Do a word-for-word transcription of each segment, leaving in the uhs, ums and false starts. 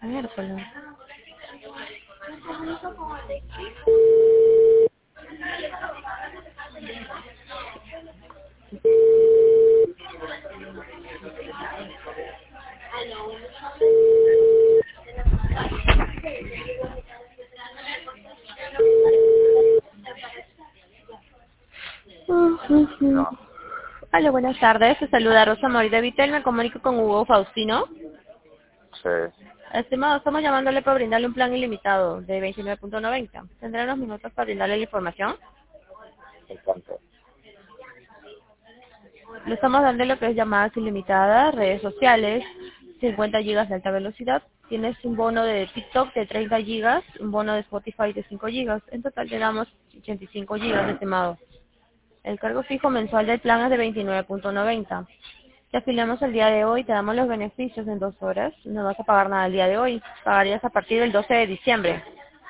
Miércoles. No, Hola, buenas tardes. Se saluda Rosa Mori de Vitel. Me comunico con Hugo Faustino. sí, Estimado, estamos llamándole para brindarle un plan ilimitado de veintinueve punto noventa. ¿Tendrá unos minutos para brindarle la información? en cuanto. Le estamos dando lo que es llamadas ilimitadas, redes sociales, cincuenta gigas de alta velocidad. Tienes un bono de TikTok de treinta gigas, un bono de Spotify de cinco gigas. En total te damos ochenta y cinco gigas, estimado. El cargo fijo mensual del plan es de veintinueve punto noventa. Te afiliamos el día de hoy, te damos los beneficios en dos horas. No vas a pagar nada el día de hoy. Pagarías a partir del doce de diciembre.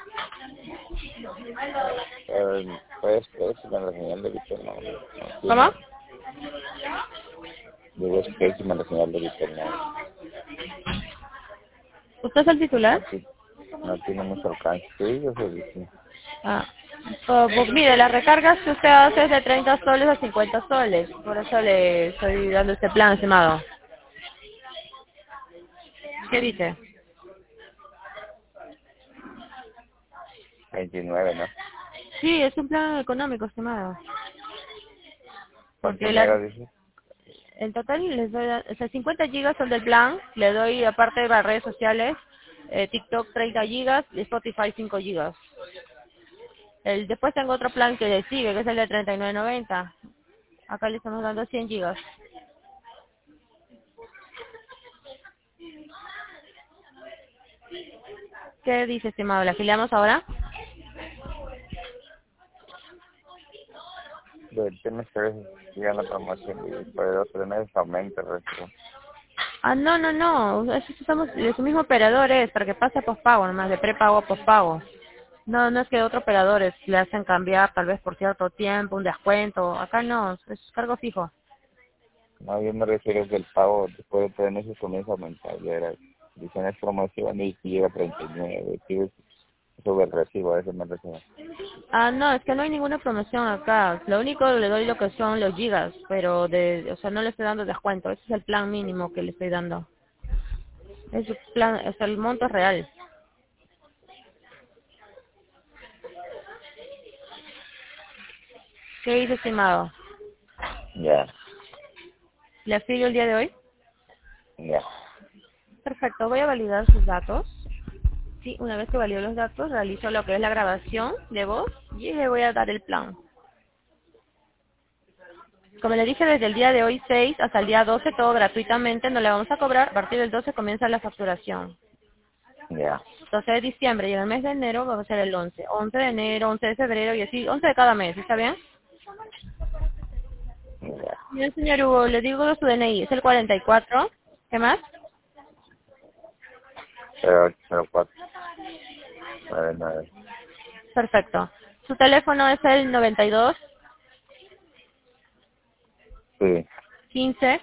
Eh, pues, pues, si me la señal de Vitel no, no ¿Cómo? tiene. Digo, es que si me la señal de Vitel no, ¿Usted es el no, titular? ti- no tiene mucho alcance. Sí, yo soy Vitel. Ah, pues, pues mire, las recargas que usted hace es de treinta soles a cincuenta soles. Por eso le estoy dando este plan, estimado. ¿Qué dice? veintinueve, ¿no? Sí, es un plan económico, estimado. ¿Cuánto Porque la, mega dice? en total les doy, o sea, cincuenta gigas son del plan. Le doy, aparte de las redes sociales, eh, TikTok treinta gigas y Spotify cinco gigas. El, después tengo otro plan que le sigue, que es el de treinta y nueve noventa. Acá le estamos dando cien gigas. ¿Qué dice, estimado? ¿La afiliamos ahora? El tema es que a veces llega la promoción y por dos tres meses aumenta el recibo. Ah, no, no, no. Es, estamos, de su mismo operador es, para que pase a pospago, nomás, de prepago a pospago. No, no es que otros operadores le hacen cambiar tal vez por cierto tiempo, un descuento. Acá no, es cargo fijo. No, yo me refiero que el pago después de tres meses comienza a aumentar. Ya era, dicen es promoción y si llega a treinta y nueve. Sí, sube el recibo, a eso me refiero. Ah, no, es que no hay ninguna promoción acá. Lo único le doy lo que son los gigas, pero de, o sea, no le estoy dando descuento. Ese es el plan mínimo que le estoy dando. Es el plan, es el monto es real. ¿Qué dice, estimado? Ya, ¿Le afilio el día de hoy? ya. Perfecto, voy a validar sus datos. Sí, una vez que valido los datos, realizo lo que es la grabación de voz y le voy a dar el plan. Como le dije, desde el día de hoy seis hasta el día doce, todo gratuitamente, no le vamos a cobrar. A partir del doce comienza la facturación. Ya, doce de diciembre y en el mes de enero va a ser el once. once de enero, once de febrero y así, once de cada mes, ¿está bien? ya. Bien, señor Hugo, le digo su D N I, es el cuarenta y cuatro. ¿Qué más? cero ocho cero cuatro nueve nueve. Perfecto. Su teléfono es el noventa y dos, Sí, quince,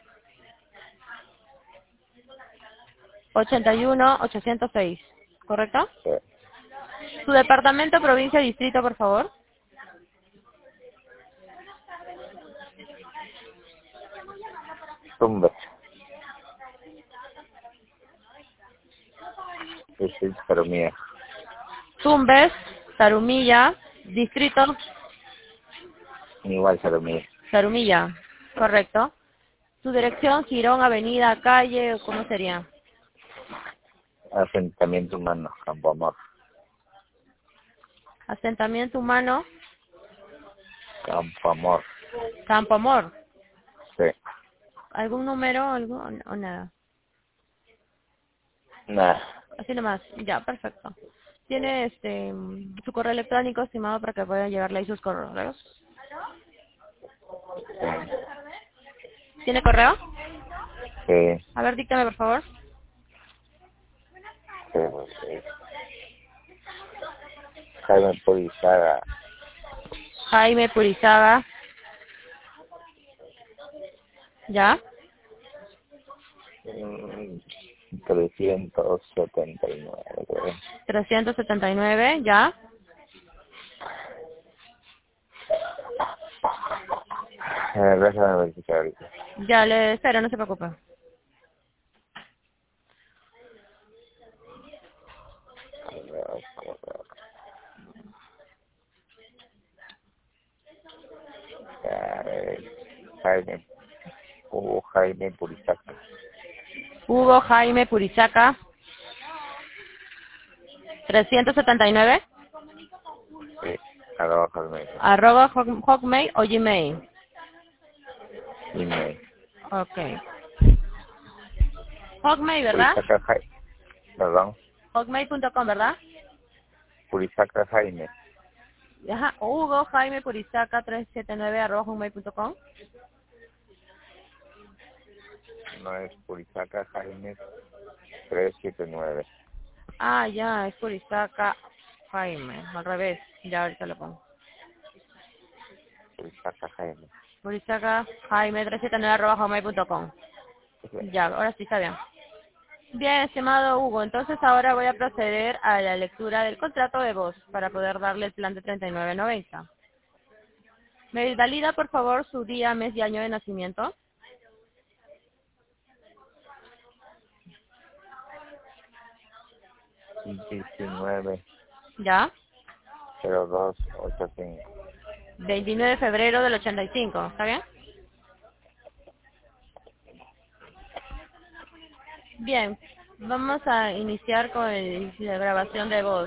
ochenta y uno, ochocientos seis. ¿Correcto? sí. Su departamento, provincia, distrito, por favor. Tumba. Sí, sí, pero mía. Tumbes, Tarumilla, distrito, Igual, pero mía. Tarumilla. Correcto. Su dirección, Girón, avenida, calle, ¿cómo sería? Asentamiento humano, Campo Amor. Asentamiento humano, Campo Amor. Campo Amor. Sí. ¿Algún número algún, o nada? Nada. Así nomás. Ya, perfecto. ¿Tiene este mm, su correo electrónico, estimado, para que puedan llegarle ahí sus correos? ¿Tiene correo? Sí, A ver, díctame, por favor. sí, sí. Jaime Purizaga, Jaime Purizaga. ¿Ya? mm, trescientos setenta y nueve, güey. trescientos setenta y nueve, ¿ya? Eh, déjame verificar ahorita. Ya le espero, no se preocupe. Eh, Jaime, Hugo Jaime Purizaca. Hugo Jaime Purizaca, trescientos setenta y nueve, Sí, arroba Hotmail. arroba hot- hotmail o Gmail. Email. Ok. Hotmail, ¿verdad? Purizaca Jaime. Perdón. hotmail punto com, ¿verdad? Purizaca Jaime. Ajá, Hugo Jaime Purizaca trescientos setenta y nueve arroba hotmail punto com. No es Purizaca Jaime trescientos setenta y nueve. Ah, ya, es Purizaca Jaime, al revés. Ya ahorita lo pongo. Purizaca Jaime. Purizaca Jaime trescientos setenta y nueve arroba hotmail punto com. Ya, ahora sí está bien. Bien, estimado Hugo, entonces ahora voy a proceder a la lectura del contrato de voz para poder darle el plan de treinta y nueve noventa. ¿Me valida, por favor, su día, mes y año de nacimiento? diecinueve ¿Ya? cero dos ochenta y cinco. veintinueve de febrero del ochenta y cinco, ¿está bien? Bien, vamos a iniciar con el- la grabación de voz.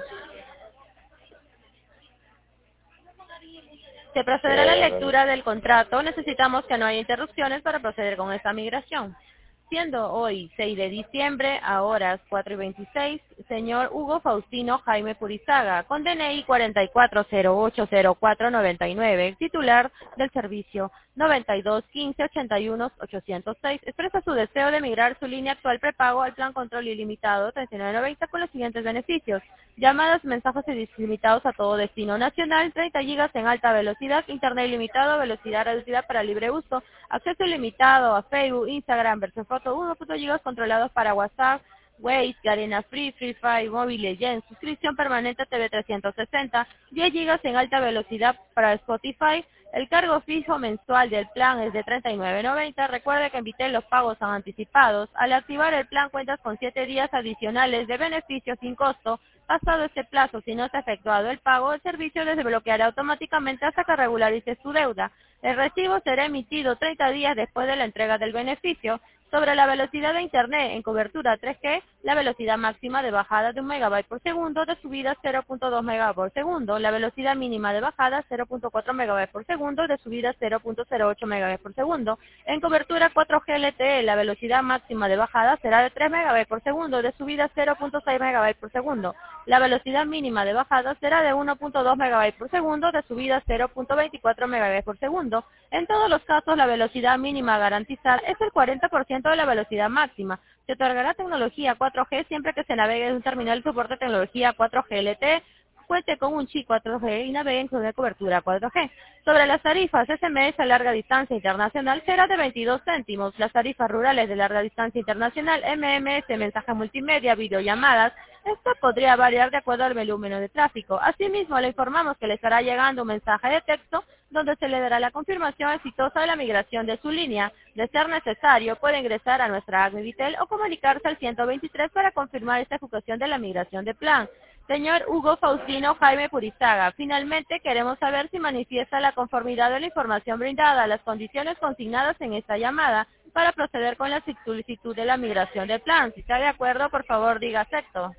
Se procederá a la lectura del contrato. Necesitamos que no haya interrupciones para proceder con esta migración. Siendo hoy seis de diciembre, a horas cuatro y veintiséis, señor Hugo Faustino Jaime Purizaga, con D N I cuarenta y cuatro cero ocho cero cuatro noventa y nueve, titular del servicio noventa y dos quince ochenta y uno ochocientos seis, expresa su deseo de migrar su línea actual prepago al plan control ilimitado treinta y nueve noventa con los siguientes beneficios: llamadas, mensajes ilimitados a todo destino nacional, treinta gigas en alta velocidad, internet ilimitado, velocidad reducida para libre uso, acceso ilimitado a Facebook, Instagram, versión foto, uno punto cinco gigas controlados para WhatsApp, Waze, Garena Free, Free Fire, Mobile Legends, suscripción permanente a T V trescientos sesenta, diez gigas en alta velocidad para Spotify. El cargo fijo mensual del plan es de treinta y nueve noventa. Recuerde que invité los pagos son anticipados. Al activar el plan cuentas con siete días adicionales de beneficios sin costo. Pasado este plazo, si no se ha efectuado el pago, el servicio desbloqueará automáticamente hasta que regularice su deuda. El recibo será emitido treinta días después de la entrega del beneficio. Sobre la velocidad de Internet en cobertura tres G, la velocidad máxima de bajada de un megabyte por segundo, de subida cero punto dos megabytes por segundo, la velocidad mínima de bajada cero punto cuatro megabytes por segundo, de subida cero punto cero ocho megabytes por segundo. En cobertura cuatro G L T E, la velocidad máxima de bajada será de tres megabytes por segundo, de subida cero punto seis megabytes por segundo. La velocidad mínima de bajada será de uno punto dos megabytes por segundo, de subida cero punto veinticuatro megabytes por segundo. En todos los casos, la velocidad mínima a garantizar es el cuarenta por ciento de la velocidad máxima. Se otorgará tecnología cuatro G siempre que se navegue desde un terminal de soporte de tecnología cuatro G L T E, cuente con un chip cuatro G y navegue con cobertura cuatro G. Sobre las tarifas S M S a larga distancia internacional será de veintidós céntimos. Las tarifas rurales de larga distancia internacional, M M S, mensaje multimedia, videollamadas, esto podría variar de acuerdo al volumen de tráfico. Asimismo, le informamos que le estará llegando un mensaje de texto donde se le dará la confirmación exitosa de la migración de su línea. De ser necesario, puede ingresar a nuestra app Mivitel o comunicarse al ciento veintitrés para confirmar esta ejecución de la migración de plan. Señor Hugo Faustino Jaime Purizaga, finalmente queremos saber si manifiesta la conformidad de la información brindada a las condiciones consignadas en esta llamada para proceder con la solicitud de la migración de plan. Si está de acuerdo, por favor diga acepto.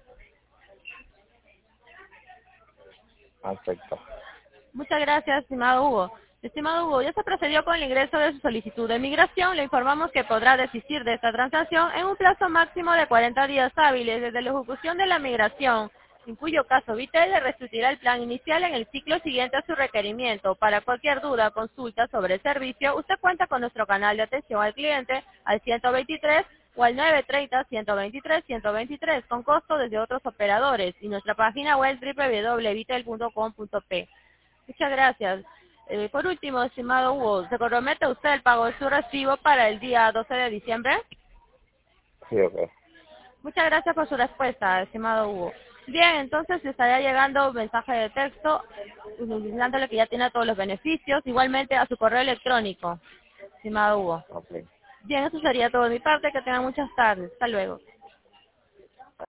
Acepto. Muchas gracias, estimado Hugo. Estimado Hugo, ya se procedió con el ingreso de su solicitud de migración. Le informamos que podrá desistir de esta transacción en un plazo máximo de cuarenta días hábiles desde la ejecución de la migración, en cuyo caso Vitel le restituirá el plan inicial en el ciclo siguiente a su requerimiento. Para cualquier duda o consulta sobre el servicio, usted cuenta con nuestro canal de atención al cliente al ciento veintitrés o al nueve treinta, ciento veintitrés, ciento veintitrés, con costo desde otros operadores, y nuestra página web doble u doble u doble punto vitel punto com punto pe. Muchas gracias. Eh, por último, estimado Hugo, ¿se compromete usted el pago de su recibo para el día doce de diciembre? Sí, ok. Muchas gracias por su respuesta, estimado Hugo. Bien, entonces le estaría llegando un mensaje de texto indicándole que ya tiene todos los beneficios, igualmente a su correo electrónico, estimado Hugo. Ok. Bien, eso sería todo de mi parte, que tengan muchas tardes. Hasta luego.